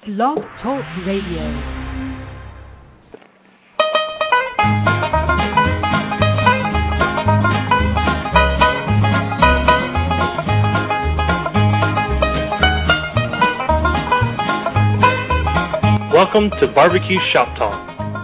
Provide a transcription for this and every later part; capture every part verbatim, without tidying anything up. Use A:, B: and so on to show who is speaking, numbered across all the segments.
A: Blog Talk Radio.
B: Welcome to Barbecue Shop Talk.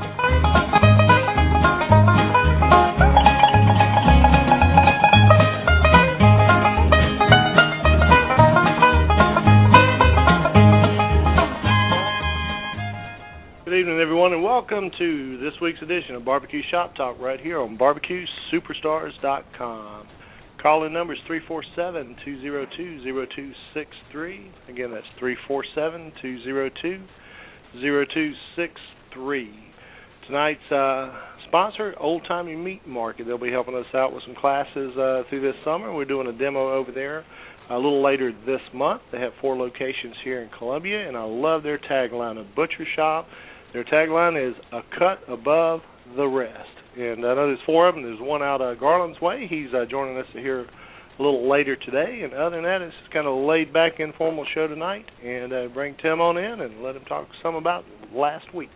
B: Good evening, everyone, and welcome to this week's edition of Barbecue Shop Talk right here on barbecue superstars dot com. Call-in number is three four seven, two zero two, zero two six three. Again, that's three four seven, two zero two, zero two six three. Tonight's uh, sponsor, Old Timey Meat Market. They'll be helping us out with some classes uh, through this summer. We're doing a demo over there a little later this month. They have four locations here in Columbia, and I love their tagline, a butcher shop. Their tagline is a cut above the rest. And I know there's four of them. There's one out uh, Garland's Way. He's uh, joining us here a little later today. And other than that, it's just kind of a laid-back, informal show tonight. And uh, bring Tim on in and let him talk some about last week.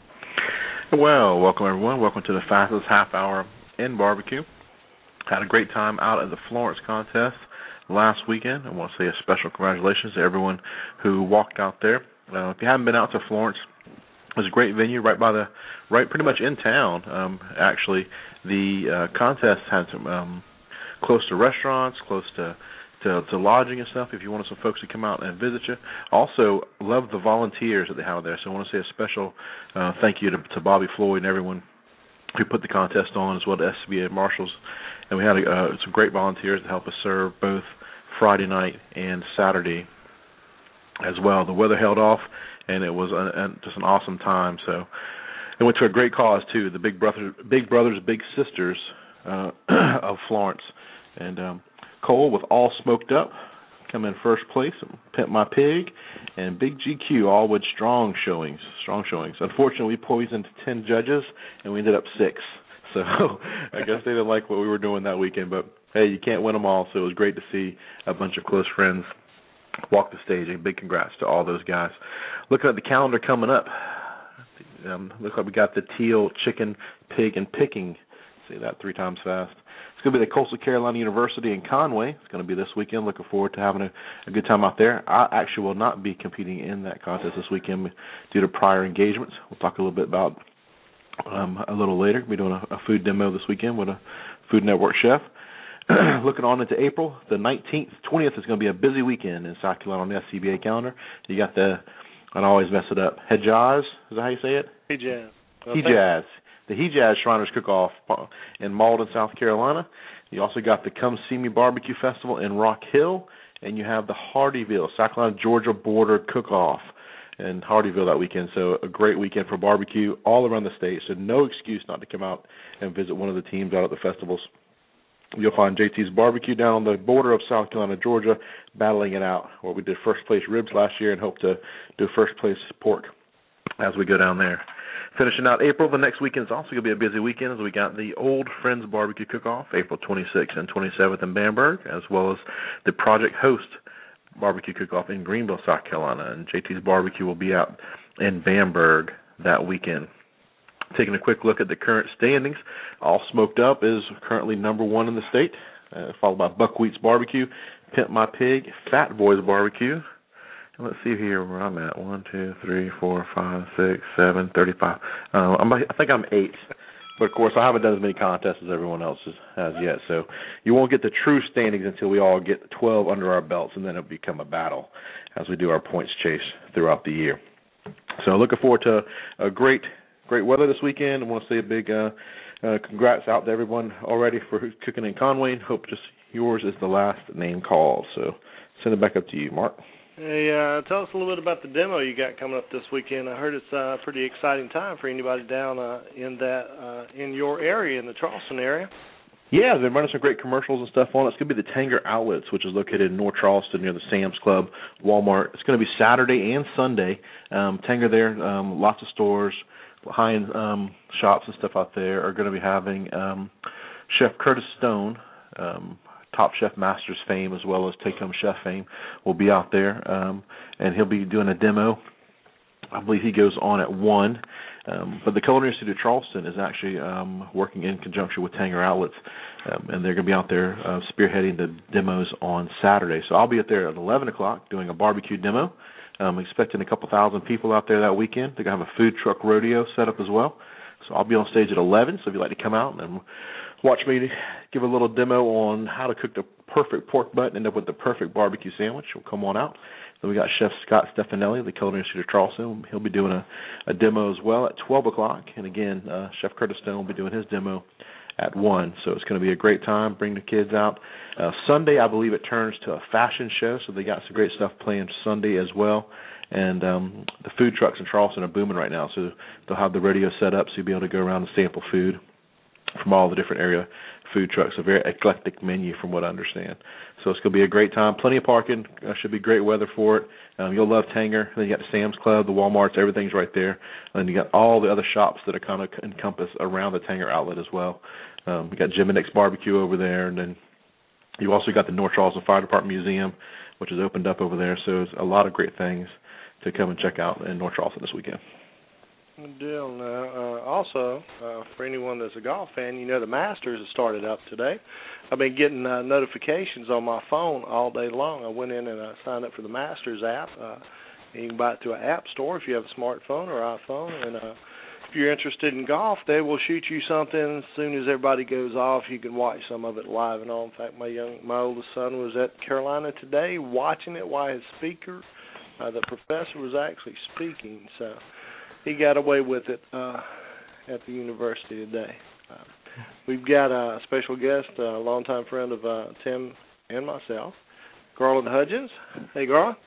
C: Well, welcome, everyone. Welcome to the fastest half hour in barbecue. Had a great time out at the Florence contest last weekend. I want to say a special congratulations to everyone who walked out there. Uh, if you haven't been out to Florence, it was a great venue right by the, right pretty much in town. Um, actually, the uh, contest had some um, close to restaurants, close to, to to lodging and stuff. If you wanted some folks to come out and visit you, also love the volunteers that they have there. So I want to say a special uh, thank you to, to Bobby Floyd and everyone who put the contest on, as well as S C B A marshals. And we had uh, some great volunteers to help us serve both Friday night and Saturday as well. The weather held off, and it was a, a, just an awesome time. So it went to a great cause, too, the Big Brothers, Big, Brothers, Big Sisters uh, of Florence. And um, Cole, with All Smoked Up, come in first place, Pimp My Pig, and Big G Q, all with strong showings. Strong showings. Unfortunately, we poisoned ten judges, and we ended up six. So I guess they didn't like what we were doing that weekend. But, hey, you can't win them all, so it was great to see a bunch of close friends walk the stage. And big congrats to all those guys. Looking at the calendar coming up, um, looks like we got the teal, chicken, pig, and picking. Say that three times fast. It's going to be the Coastal Carolina University in Conway. It's going to be this weekend. Looking forward to having a, a good time out there. I actually will not be competing in that contest this weekend due to prior engagements. We'll talk a little bit about um, a little later. We'll be doing a, a food demo this weekend with a Food Network chef. Looking on into April, the nineteenth, twentieth is going to be a busy weekend in South Carolina on the S C B A calendar. You got the, I always mess it up, Hejaz, is that how you say it?
B: Hejaz.
C: Hejaz. The Hejaz Shriners Cook-Off in Malden, South Carolina. You also got the Come See Me Barbecue Festival in Rock Hill, and you have the Hardyville, South Carolina Georgia border Cook-Off in Hardyville that weekend. So a great weekend for barbecue all around the state, so no excuse not to come out and visit one of the teams out at the festivals. You'll find J T's Barbecue down on the border of South Carolina, Georgia, battling it out, where we did first-place ribs last year and hope to do first-place pork as we go down there. Finishing out April, the next weekend is also going to be a busy weekend, as we got the Old Friends Barbecue Cook-Off, April twenty-sixth and twenty-seventh in Bamberg, as well as the Project Host Barbecue Cook-Off in Greenville, South Carolina. And J T's Barbecue will be out in Bamberg that weekend. Taking a quick look at the current standings, All Smoked Up is currently number one in the state, uh, followed by Buckwheat's Barbecue, Pimp My Pig, Fat Boys Barbecue. And let's see here where I'm at. One, two, three, four, five, six, seven, thirty-five. Uh, I'm, I think I'm eight. But, of course, I haven't done as many contests as everyone else has yet. So you won't get the true standings until we all get twelve under our belts, and then it'll become a battle as we do our points chase throughout the year. So looking forward to a great Great weather this weekend. I want to say a big uh, uh, congrats out to everyone already for who's cooking in Conway. Hope just yours is the last name called. So send it back up to you, Mark.
B: Hey, uh, tell us a little bit about the demo you got coming up this weekend. I heard it's a pretty exciting time for anybody down uh, in that uh, in your area, in the Charleston area.
C: Yeah, they're running some great commercials and stuff on it. It's going to be the Tanger Outlets, which is located in North Charleston near the Sam's Club, Walmart. It's going to be Saturday and Sunday. Um, Tanger there, um, lots of stores. High-end um, shops and stuff out there are going to be having um, Chef Curtis Stone, um, Top Chef Masters fame as well as Take Home Chef fame, will be out there, um, and he'll be doing a demo I believe he goes on at one. Um, but the Culinary Institute of Charleston is actually um, working in conjunction with Tanger Outlets, um, and they're going to be out there uh, spearheading the demos on Saturday. So I'll be out there at eleven o'clock doing a barbecue demo. I'm expecting a couple thousand people out there that weekend. They're going to have a food truck rodeo set up as well. So I'll be on stage at eleven, so if you'd like to come out and watch me give a little demo on how to cook the perfect pork butt and end up with the perfect barbecue sandwich, we'll come on out. Then we got Chef Scott Stefanelli, the Culinary Institute of Charleston. He'll be doing a, a demo as well at twelve o'clock. And again, uh, Chef Curtis Stone will be doing his demo at one. So it's going to be a great time. Bring the kids out. Uh, Sunday, I believe it turns to a fashion show, so they got some great stuff playing Sunday as well. And um, the food trucks in Charleston are booming right now, so they'll have the radio set up so you'll be able to go around and sample food from all the different area food trucks. A very eclectic menu from what I understand. So it's going to be a great time. Plenty of parking. Uh, should be great weather for it. Um, you'll love Tanger. Then you got the Sam's Club, the Walmarts, everything's right there. And you got all the other shops that are kind of encompass around the Tanger outlet as well. Um, you got Jim and Nick's Barbecue over there, and then you also got the North Charleston Fire Department Museum, which is opened up over there. So there's a lot of great things to come and check out in North Charleston this weekend.
B: Good deal. Now, uh, also, uh, for anyone that's a golf fan, you know the Masters has started up today. I've been getting uh, notifications on my phone all day long. I went in and uh, signed up for the Masters app. Uh, you can buy it through an app store if you have a smartphone or iPhone. And uh, if you're interested in golf, they will shoot you something as soon as everybody goes off. You can watch some of it live and all. In fact, my young, my oldest son was at Carolina today watching it while his speaker, uh, the professor, was actually speaking. So he got away with it uh, at the university today. Uh, we've got a special guest, a longtime friend of uh, Tim and myself, Garland Hudgens. Hey, Garland.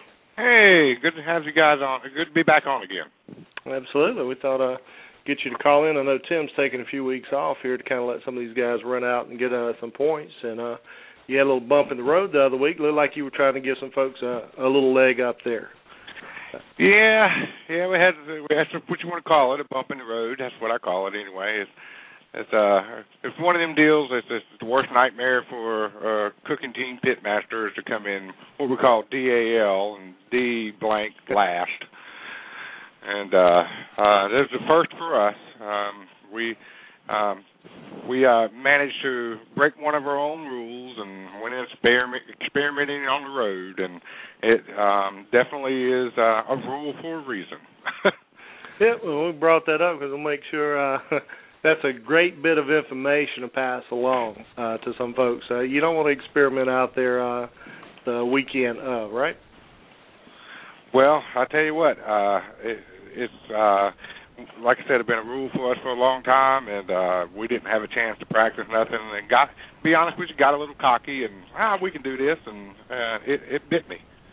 D: Hey, good to have you guys on. Good to be back on again.
B: Absolutely. We thought I'd uh, get you to call in. I know Tim's taking a few weeks off here to kind of let some of these guys run out and get uh, some points. And uh, you had a little bump in the road the other week. Looked like you were trying to give some folks a, a little leg up there.
D: Yeah, yeah, we had we had some, what you want to call it, a bump in the road. That's what I call it anyway. It's it's uh it's one of them deals. It's, it's the worst nightmare for uh, cooking team pitmasters to come in what we call D A L and D blank last. And uh, uh, this is the first for us. Um, we um, we uh, managed to break one of our own rules and went in experiment, experimenting on the road, and it um, definitely is uh, a rule for a reason.
B: Yeah, well, we brought that up because we'll make sure uh, that's a great bit of information to pass along uh, to some folks. Uh, you don't want to experiment out there uh, the weekend of, right?
D: Well, I tell you what, uh, it, it's uh, like I said, it's been a rule for us for a long time, and uh, we didn't have a chance to practice nothing. And got, to be honest with you, got a little cocky, and ah, we can do this, and uh, it, it bit me.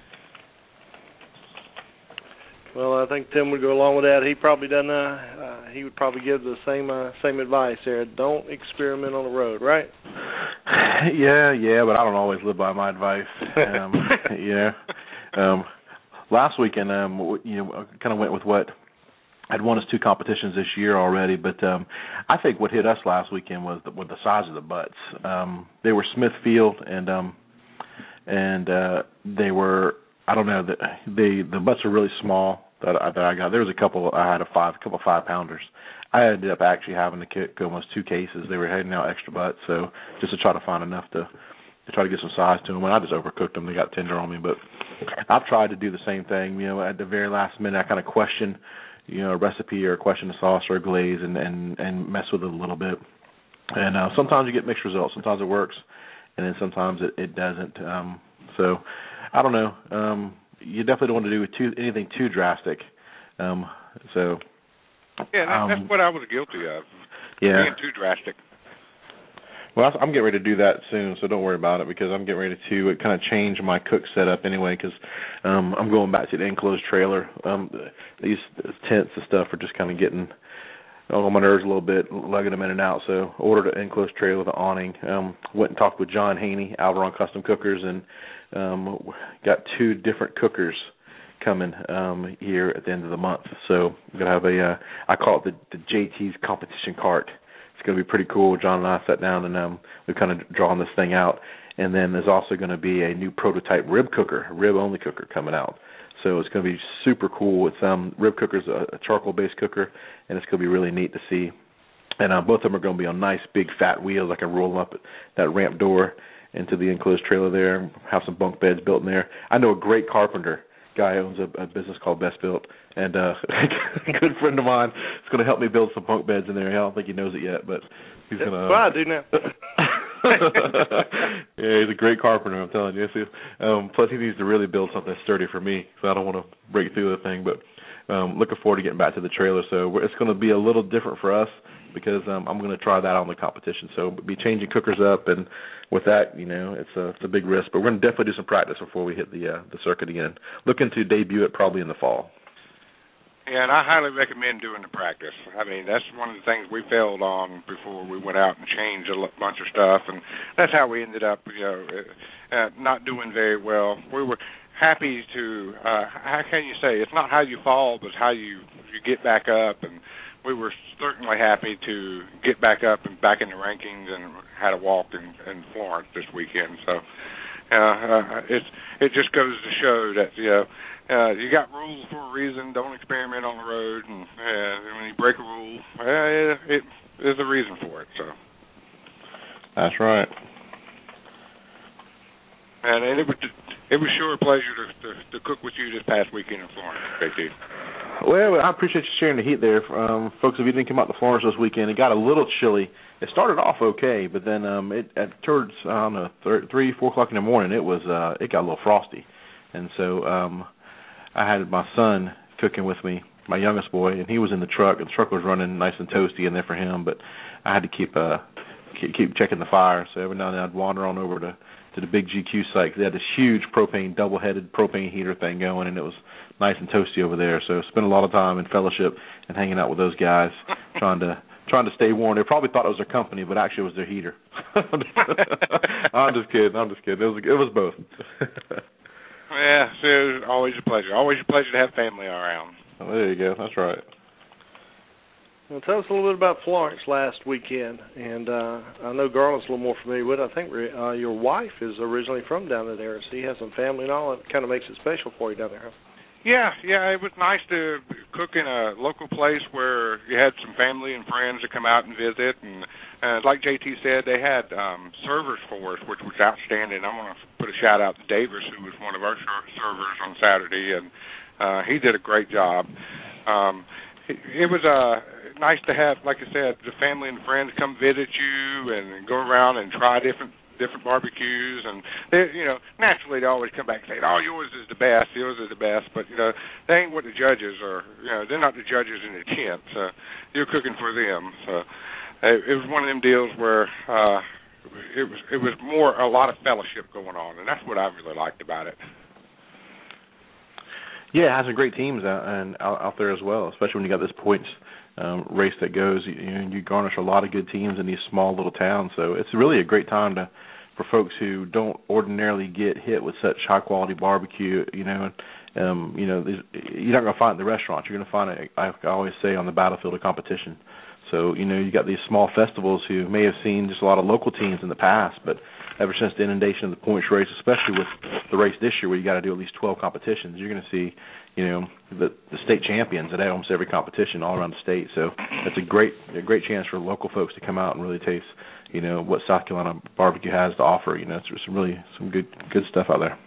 B: Well, I think Tim would go along with that. He probably doesn't. Uh, uh, he would probably give the same uh, same advice there. Don't experiment on the road, right?
C: Yeah, yeah, but I don't always live by my advice. Um, yeah. Um, last weekend, um, you know, I kind of went with what I'd won us two competitions this year already, but um, I think what hit us last weekend was the, was the size of the butts. Um, they were Smithfield, and um, and uh, they were. I don't know, the the, the butts are really small that I, that I got. There was a couple. I had a five, a couple of five pounders. I ended up actually having to kick almost two cases. They were heading out extra butts, so just to try to find enough to to try to get some size to them. And I just overcooked them. They got tender on me. But I've tried to do the same thing. You know, at the very last minute, I kind of question, you know, a recipe or question a sauce or a glaze, and and and mess with it a little bit. And uh, sometimes you get mixed results. Sometimes it works, and then sometimes it, it doesn't. Um, so. I don't know. Um, you definitely don't want to do too, anything too drastic. Um, so
D: yeah, that,
C: um,
D: that's what I was guilty of.
C: Yeah,
D: being too drastic.
C: Well, I'm getting ready to do that soon, so don't worry about it because I'm getting ready to kind of change my cook setup anyway because um, I'm going back to the enclosed trailer. Um, these tents and stuff are just kind of getting on my nerves a little bit, lugging them in and out. So ordered an enclosed trailer with an awning. Um, went and talked with John Haney, Alvaron Custom Cookers, and um, got two different cookers coming um, here at the end of the month. So I'm going to have a, uh, I call it the, the J T's competition cart. It's going to be pretty cool. John and I sat down and um, we've kind of drawn this thing out. And then there's also going to be a new prototype rib cooker, rib-only cooker coming out. So it's going to be super cool. It's um, Rib Cooker's a, a charcoal-based cooker, and it's going to be really neat to see. And uh, both of them are going to be on nice, big, fat wheels. I can roll them up that ramp door into the enclosed trailer there and have some bunk beds built in there. I know a great carpenter guy owns a, a business called Best Built, and uh, a good friend of mine is going to help me build some bunk beds in there. I don't think he knows it yet, but he's going to.
B: Well, I do now.
C: Yeah, he's a great carpenter, I'm telling you. Um, plus, he needs to really build something sturdy for me, so I don't want to break through the thing. But um, looking forward to getting back to the trailer. So it's going to be a little different for us because um, I'm going to try that on the competition. So be changing cookers up, and with that, you know, it's a, it's a big risk. But we're going to definitely do some practice before we hit the uh, the circuit again. Looking to debut it probably in the fall.
D: Yeah, and I highly recommend doing the practice. I mean, that's one of the things we failed on before we went out and changed a bunch of stuff, and that's how we ended up, you know, uh, not doing very well. We were happy to, uh, how can you say, it's not how you fall, but how you, you get back up, and we were certainly happy to get back up and back in the rankings and had a walk in, in Florence this weekend. So uh, uh, it's, it just goes to show that, you know, Uh, you got rules for a reason. Don't experiment on the road, and uh, when you break a rule, uh, it, there's a reason for it. So
C: that's right.
D: And, and it was it was sure a pleasure to, to to cook with you this past weekend in Florence, J T.
C: Well, I appreciate you sharing the heat there, um, folks. If you didn't come out to Florence this weekend, it got a little chilly. It started off okay, but then um, it at towards I don't know th- three, four o'clock in the morning, it was uh, it got a little frosty, and so. Um, I had my son cooking with me, my youngest boy, and he was in the truck, and the truck was running nice and toasty in there for him, but I had to keep uh keep, keep checking the fire, so every now and then I'd wander on over to, to the big G Q site, because they had this huge propane, double-headed propane heater thing going, and it was nice and toasty over there, so spent a lot of time in fellowship and hanging out with those guys, trying to trying to stay warm. They probably thought it was their company, but actually it was their heater. I'm just kidding, I'm just kidding. It was, it was both.
D: Yeah, so it was always a pleasure. Always a pleasure to have family around.
C: Oh, there you go. That's right.
B: Well, tell us a little bit about Florence last weekend, and uh, I know Garland's a little more familiar with it. I think uh, your wife is originally from down there, so you have some family and all. It kind of makes it special for you down there, huh?
D: Yeah, yeah, it was nice to cook in a local place where you had some family and friends to come out and visit. And uh, like J T said, they had um, servers for us, which was outstanding. I want to put a shout-out to Davis, who was one of our servers on Saturday, and uh, he did a great job. Um, it, it was uh, nice to have, like I said, the family and friends come visit you and go around and try different different barbecues, and they, you know, naturally they always come back and say, "Oh, yours is the best, yours is the best." But you know, they ain't what the judges are. You know, they're not the judges in the tent. So you're cooking for them. So it, it was one of them deals where uh, it was it was more a lot of fellowship going on, and that's what I really liked about it.
C: Yeah, it has some great teams out and out, out there as well, especially when you got this points um, race that goes. You, you know, you garnish a lot of good teams in these small little towns, so it's really a great time to for folks who don't ordinarily get hit with such high quality barbecue. You know, and um, you know, you're not going to find it in the restaurants. You're going to find it, I always say, on the battlefield of competition. So you know, you got these small festivals who may have seen just a lot of local teams in the past, but ever since the inundation of the points race, especially with the race this year where you got to do at least twelve competitions, you're going to see, you know, the, the state champions at almost every competition all around the state. So it's a great a great chance for local folks to come out and really taste, you know, what South Carolina barbecue has to offer. You know, it's some really some good good stuff out there.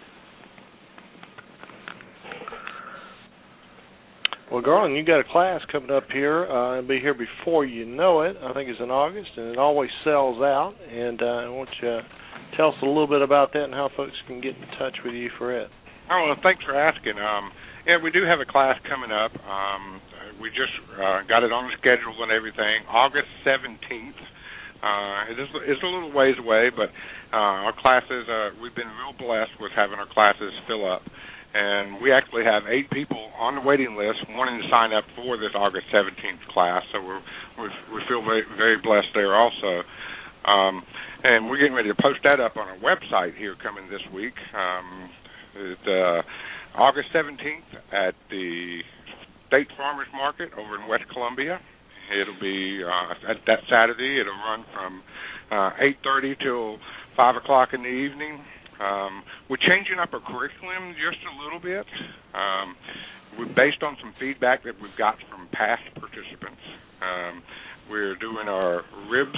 B: Well, Garland, you got a class coming up here. Uh, it'll be here before you know it. I think it's in August, and it always sells out. And uh, I want you to tell us a little bit about that and how folks can get in touch with you for it.
D: Oh, well, thanks for asking. Um, yeah, we do have a class coming up. Um, we just uh, got it on the schedule and everything. August seventeenth. Uh, it is, it's a little ways away, but uh, our classes, uh, we've been real blessed with having our classes fill up. And we actually have eight people on the waiting list wanting to sign up for this August seventeenth class, so we're, we're, we feel very, very blessed there also. Um, and we're getting ready to post that up on our website here coming this week. Um, it, uh, August seventeenth at the State Farmers Market over in West Columbia. It'll be uh, at that Saturday. It'll run from uh, eight thirty till five o'clock in the evening. Um, we're changing up our curriculum just a little bit. Um, we're based on some feedback that we've got from past participants. Um, we're doing our ribs,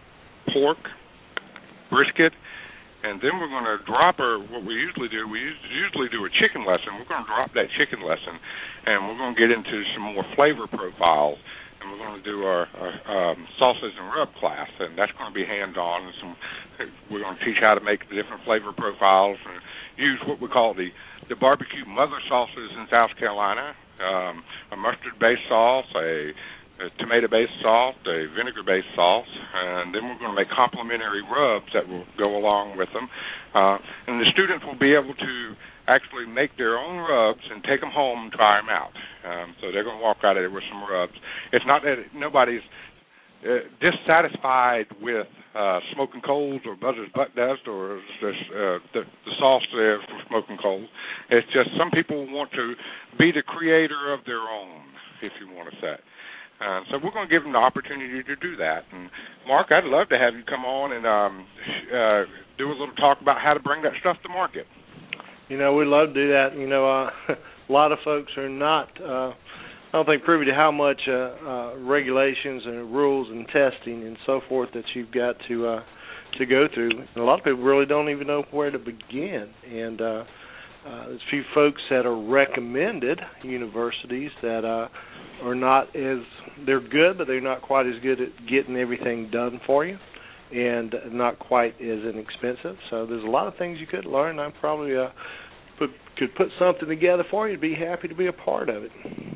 D: pork, brisket, and then we're going to drop our, what we usually do, we usually do a chicken lesson. We're going to drop that chicken lesson, and we're going to get into some more flavor profiles, and we're going to do our, our um, sausage and rub class, and that's going to be hands-on. And some, we're going to teach how to make the different flavor profiles and use what we call the, the barbecue mother sauces in South Carolina, um, a mustard-based sauce, a a tomato-based sauce, a vinegar-based sauce, and then we're going to make complementary rubs that will go along with them. Uh, and the students will be able to actually make their own rubs and take them home and try them out. Um, so they're going to walk out of there with some rubs. It's not that nobody's uh, dissatisfied with uh, smoking coals or Buzzard's Butt Dust or this, uh, the, the sauce there for smoking coals. It's just some people want to be the creator of their own, if you want to say. Uh, so we're going to give them the opportunity to do that. And, Mark, I'd love to have you come on and um, uh, do a little talk about how to bring that stuff to market.
B: You know, we'd love to do that. You know, uh, a lot of folks are not, uh, I don't think, privy to how much uh, uh, regulations and rules and testing and so forth that you've got to uh, to go through. And a lot of people really don't even know where to begin. And uh, uh, there's a few folks that are recommended universities that uh, are not as, they're good, but they're not quite as good at getting everything done for you and not quite as inexpensive. So there's a lot of things you could learn. I probably uh, put, could put something together for you. Be happy to be a part of it.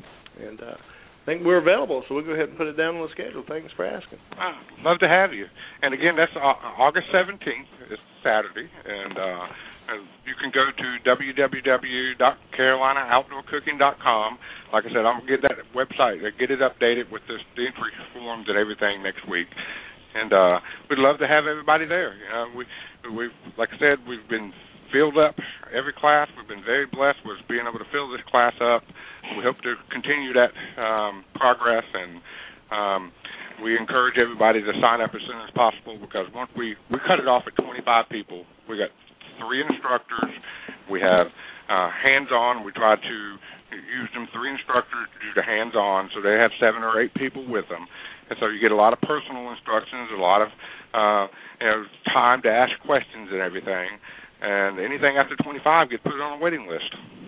B: And uh, I think we're available, so we'll go ahead and put it down on the schedule. Thanks for asking.
D: Oh, love to have you. And again, that's August seventeenth. It's Saturday, and uh, you can go to w w w dot carolina outdoor cooking dot com. Like I said, I'm going to get that website, get it updated with this, the entry forms and everything next week. And uh, we'd love to have everybody there. You know, we, we, like I said, we've been filled up every class. We've been very blessed with being able to fill this class up. We hope to continue that um, progress, and um, we encourage everybody to sign up as soon as possible, because once we, we cut it off at twenty-five people, we got three instructors. We have uh, hands-on. We try to use them three instructors to do the hands-on, so they have seven or eight people with them. And so you get a lot of personal instructions, a lot of uh, you know, time to ask questions and everything. And anything after twenty-five gets put on a waiting list.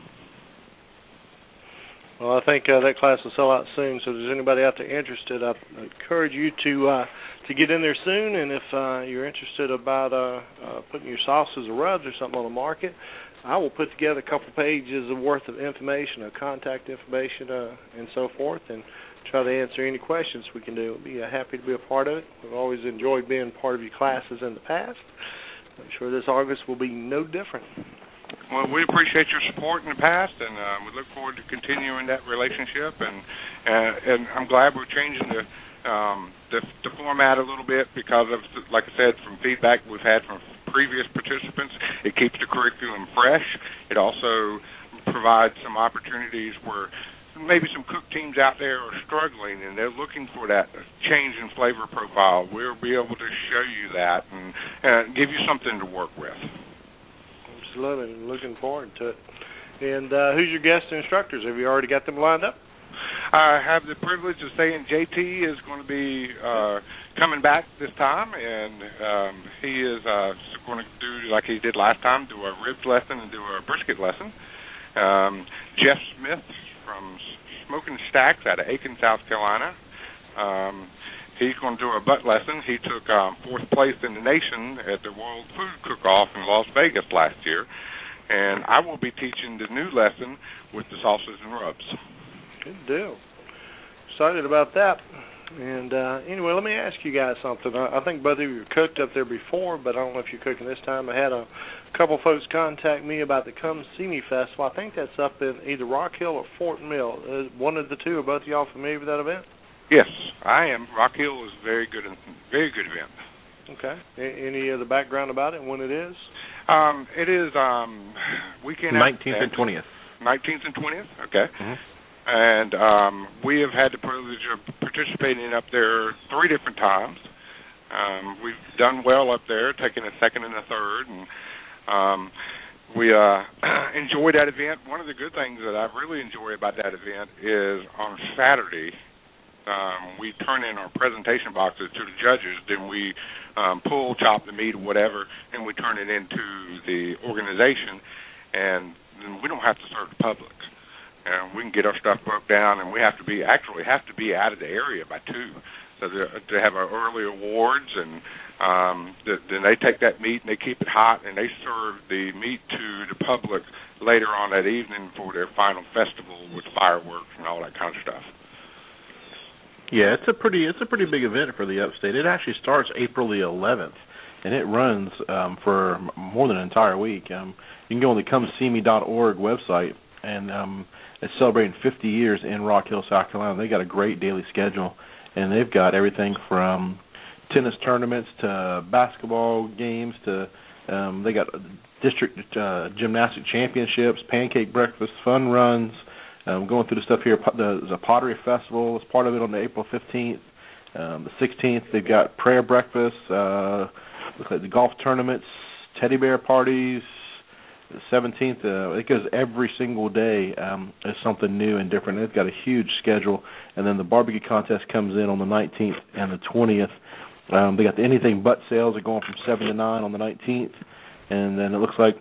B: Well, I think uh, that class will sell out soon, so if there's anybody out there interested, I encourage you to uh, to get in there soon. And if uh, you're interested about uh, uh, putting your sauces or rubs or something on the market, I will put together a couple pages of worth of information, of contact information, uh, and so forth, and try to answer any questions we can do. We'll be uh, happy to be a part of it. We've always enjoyed being part of your classes in the past. I'm sure this August will be no different.
D: Well, we appreciate your support in the past, and uh, we look forward to continuing that relationship. And uh, and I'm glad we're changing the, um, the the format a little bit because of, like I said, from feedback we've had from previous participants. It keeps the curriculum fresh. It also provides some opportunities where maybe some cook teams out there are struggling and they're looking for that change in flavor profile. We'll be able to show you that and uh, give you something to work with.
B: Absolutely. Looking forward to it. And uh, who's your guest instructors? Have you already got them lined up?
D: I have the privilege of saying J T is going to be uh, coming back this time, and um, he is uh, going to do like he did last time, do a ribs lesson and do a brisket lesson. Um, Jeff Smith from Smoking Stacks out of Aiken, South Carolina. Um, he's going to do a butt lesson. He took um, fourth place in the nation at the World Food Cook-Off in Las Vegas last year. And I will be teaching the new lesson with the sauces and rubs.
B: Good deal. Excited about that. And uh, anyway, let me ask you guys something. I, I think both of you cooked up there before, but I don't know if you're cooking this time. I had a couple folks contact me about the Come See Me Festival. I think that's up in either Rock Hill or Fort Mill. Uh, one of the two. Are both of y'all familiar with that event?
D: Yes, I am. Rock Hill is a very good, very good event.
B: Okay. A- any other background about it and when it is?
D: Um, it is um, weekend
C: nineteenth and twentieth.
D: nineteenth and twentieth, okay.
C: Mm-hmm.
D: And um, we have had the privilege of participating up there three different times. Um, we've done well up there, taking a second and a third. And Um, we uh, enjoy that event. One of the good things that I really enjoy about that event is on Saturday, um, we turn in our presentation boxes to the judges, then we um, pull, chop the meat or whatever, and we turn it into the organization, and then we don't have to serve the public. And we can get our stuff broke down, and we have to be, actually have to be out of the area by two. So to have our early awards, and um, the, then they take that meat and they keep it hot, and they serve the meat to the public later on that evening for their final festival with fireworks and all that kind of stuff.
C: Yeah, it's a pretty it's a pretty big event for the Upstate. It actually starts April the eleventh, and it runs um, for more than an entire week. Um, you can go on the come see me dot org website, and um, it's celebrating fifty years in Rock Hill, South Carolina. They got a great daily schedule. And they've got everything from tennis tournaments to basketball games to um, they got district uh, gymnastic championships, pancake breakfast, fun runs. Um, going through the stuff here, there's a pottery festival. It's part of it on the April fifteenth. Um, the sixteenth, they've got prayer breakfast, uh, looks like the golf tournaments, teddy bear parties. The seventeenth, uh, it goes every single day. Um, is something new and different. They've got a huge schedule, and then the barbecue contest comes in on the nineteenth and the twentieth. Um, they got the anything but sales are going from seven to nine on the nineteenth, and then it looks like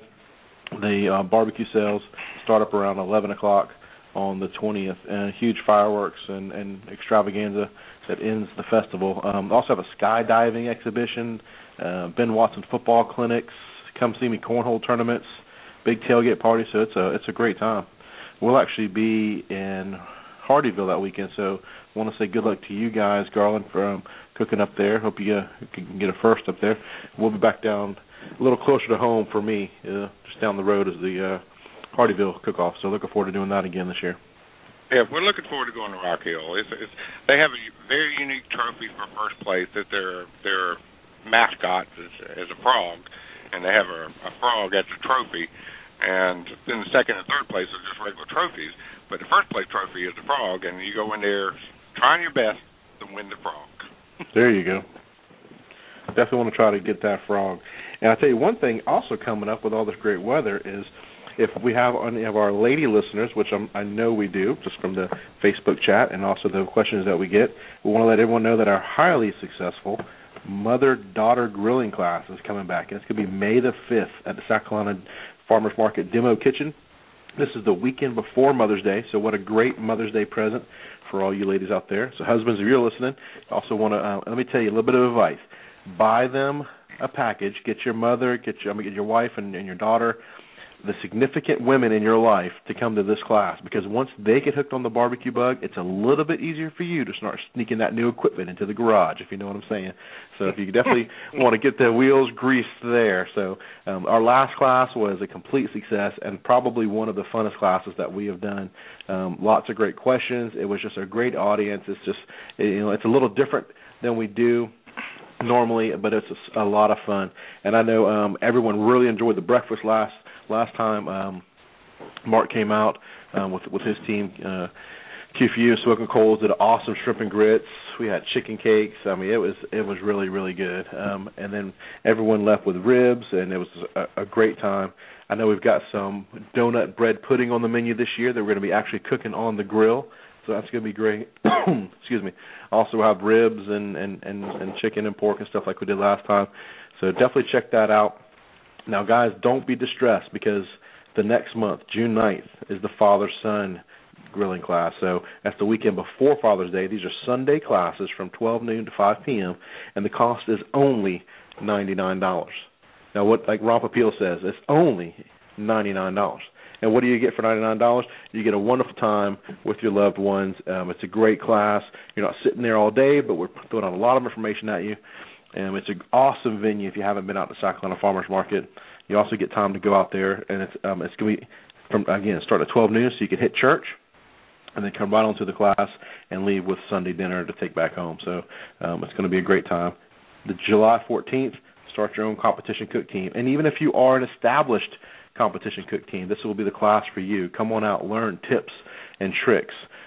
C: the uh, barbecue sales start up around eleven o'clock on the twentieth, and huge fireworks and, and extravaganza that ends the festival. Um, also have a skydiving exhibition, uh, Ben Watson football clinics, come see me cornhole tournaments, big tailgate party, so it's a it's a great time. We'll actually be in Hardyville that weekend, so I want to say good luck to you guys, Garland, for um, cooking up there. Hope you uh, can get a first up there. We'll be back down a little closer to home for me, uh, just down the road is the uh, Hardyville cook-off, so looking forward to doing that again this year.
D: Yeah, we're looking forward to going to Rock Hill. It's, it's, they have a very unique trophy for first place that their their mascot is, is a frog, and they have a, a frog as a trophy. And then the second and third place are just regular trophies. But the first place trophy is the frog, and you go in there trying your best to win the frog.
C: There you go. Definitely want to try to get that frog. And I'll tell you one thing also coming up with all this great weather is if we have any of our lady listeners, which I'm, I know we do, just from the Facebook chat and also the questions that we get, we want to let everyone know that our highly successful mother-daughter grilling class is coming back. And it's going to be May the fifth at the South Carolina Farmers Market Demo Kitchen. This is the weekend before Mother's Day, so what a great Mother's Day present for all you ladies out there. So husbands, if you're listening, I also want to, uh, let me tell you a little bit of advice. Buy them a package. Get your mother, get your, I mean, get your wife and, and your daughter, the significant women in your life to come to this class, because once they get hooked on the barbecue bug, it's a little bit easier for you to start sneaking that new equipment into the garage, if you know what I'm saying. So if you definitely want to get the wheels greased there. So um, our last class was a complete success and probably one of the funnest classes that we have done. Um, lots of great questions. It was just a great audience. It's just, you know, it's a little different than we do normally, but it's a, a lot of fun. And I know um, everyone really enjoyed the breakfast last Last time um, Mark came out um, with with his team, uh, Q F U, Smoking Coals did awesome shrimp and grits. We had chicken cakes. I mean, it was it was really really good. Um, and then everyone left with ribs, and it was a, a great time. I know we've got some donut bread pudding on the menu this year that we're going to be actually cooking on the grill, so that's going to be great. Excuse me. Also, we'll have ribs and, and, and, and chicken and pork and stuff like we did last time. So definitely check that out. Now, guys, don't be distressed because the next month, June ninth, is the father-son grilling class. So that's the weekend before Father's Day. These are Sunday classes from twelve noon to five p.m., and the cost is only ninety-nine dollars. Now, what like Ron Popeil says, it's only ninety-nine dollars. And what do you get for ninety-nine dollars? You get a wonderful time with your loved ones. Um, it's a great class. You're not sitting there all day, but we're throwing out a lot of information at you. Um, it's an awesome venue if you haven't been out to South Carolina Farmers Market. You also get time to go out there, and it's um, it's going to be, from again, start at twelve noon, so you can hit church, and then come right on to the class and leave with Sunday dinner to take back home. So um, it's going to be a great time. The July fourteenth, start your own competition cook team. And even if you are an established competition cook team, this will be the class for you. Come on out, learn tips and tricks.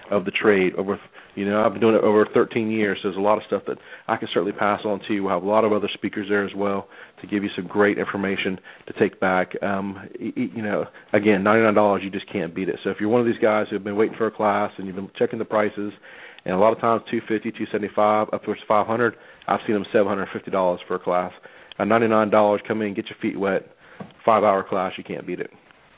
C: of the trade. Over, you know, I've been doing it over thirteen years. So there's a lot of stuff that I can certainly pass on to you. We'll have a lot of other speakers there as well to give you some great information to take back. Um, you know, again, ninety-nine dollars, you just can't beat it. So if you're one of these guys who have been waiting for a class and you've been checking the prices, and a lot of times two hundred fifty dollars, two hundred seventy-five dollars, up towards five hundred dollars, I've seen them seven hundred fifty dollars for a class. At ninety-nine dollars, come in, get your feet wet, five-hour class, you can't beat it.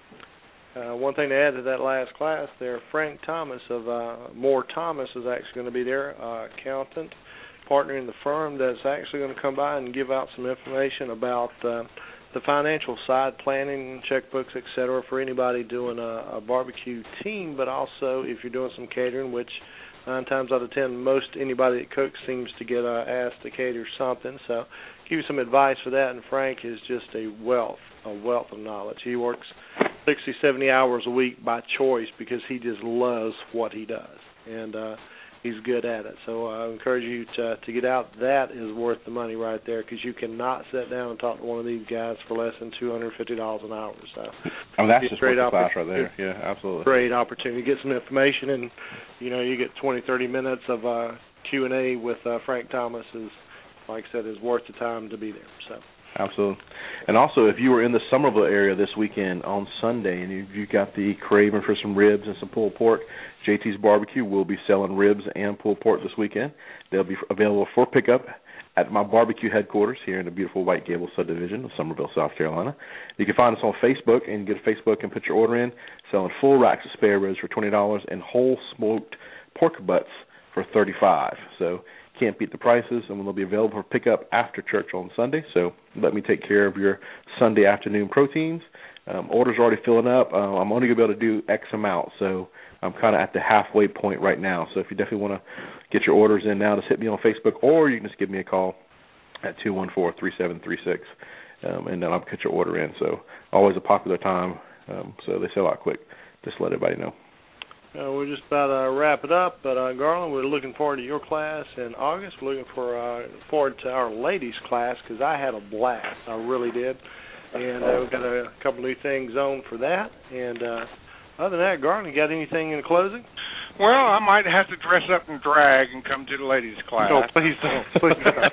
B: Uh, one thing to add to that last class there, Frank Thomas of uh, Moore Thomas is actually going to be there, uh, accountant, partner in the firm that's actually going to come by and give out some information about uh, the financial side, planning, checkbooks, et cetera, for anybody doing a, a barbecue team, but also if you're doing some catering, which nine times out of ten, most anybody that cooks seems to get uh, asked to cater something. So give you some advice for that, and Frank is just a wealth, a wealth of knowledge. He works sixty, seventy hours a week by choice because he just loves what he does, and uh, he's good at it. So I encourage you to to get out. That is worth the money right there, because you cannot sit down and talk to one of these guys for less than two hundred fifty dollars an hour. So
C: oh, that's just great class right there. Yeah, absolutely.
B: Great opportunity. Get some information, and you know, you get twenty, thirty minutes of uh, Q and A with uh, Frank Thomas. Is, like I said, is worth the time to be there. So.
C: Absolutely. And also, if you were in the Somerville area this weekend on Sunday and you, you got the craving for some ribs and some pulled pork, J T's Barbecue will be selling ribs and pulled pork this weekend. They'll be available for pickup at my barbecue headquarters here in the beautiful White Gables subdivision of Somerville, South Carolina. You can find us on Facebook, and get to Facebook and put your order in, selling full racks of spare ribs for twenty dollars and whole smoked pork butts for thirty-five dollars. So can't beat the prices, and they'll be available for pickup after church on Sunday. So let me take care of your Sunday afternoon proteins. Um, orders are already filling up. Uh, I'm only going to be able to do X amount, so I'm kind of at the halfway point right now. So if you definitely want to get your orders in now, just hit me on Facebook, or you can just give me a call at two one four, three seven three six, um, and then I'll get your order in. So always a popular time, um, so they sell out quick. Just let everybody know.
B: Uh, we're just about to uh, wrap it up, but uh, Garland, we're looking forward to your class in August. We're looking for uh, forward to our ladies' class, because I had a blast. I really did. And uh, we've got a couple new things on for that. And uh, other than that, Garland, you got anything in closing?
D: Well, I might have to dress up and drag and come to the ladies' class.
B: No, please don't. Please don't.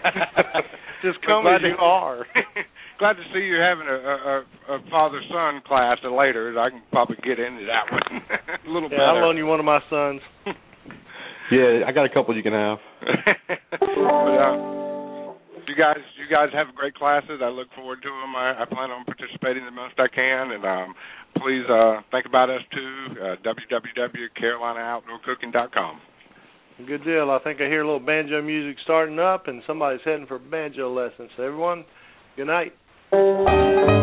B: Just come as you are.
D: Glad to see you having a, a, a father-son class later. I can probably get into that one a little
B: yeah,
D: better.
B: I'll loan you one of my sons.
C: Yeah, I got a couple you can have.
D: but, uh, you guys, you guys have great classes. I look forward to them. I, I plan on participating the most I can, and um, please uh, think about us too. Uh, w w w dot carolina outdoor cooking dot com.
B: Good deal. I think I hear a little banjo music starting up, and somebody's heading for banjo lessons. So everyone, good night.